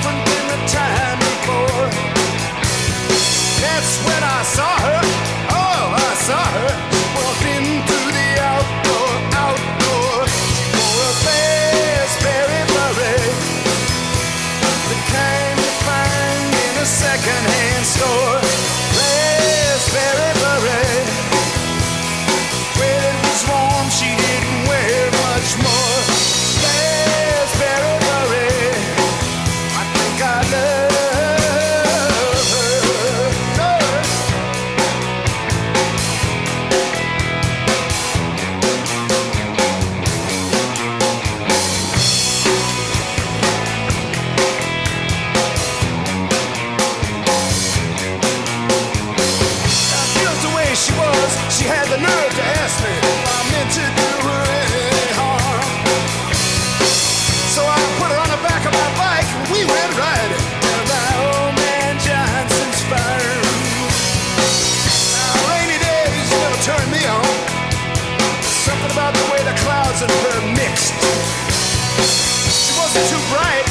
different than the time before. That's when I saw her. Oh, I saw her. Walked into the outdoor. She wore a Raspberry beret, the kind you find in a secondhand store. Raspberry beret. When it was warm, she didn't wear much more. Raspberry beret. I think I love her. Just the way she was, she had the nerve to ask me if I meant to do her any harm. So I put her on the back of my bike and we went riding down by old man Johnson's farm. Now, rainy days never turned me on. Something about the way the clouds and her mixed. She wasn't too bright.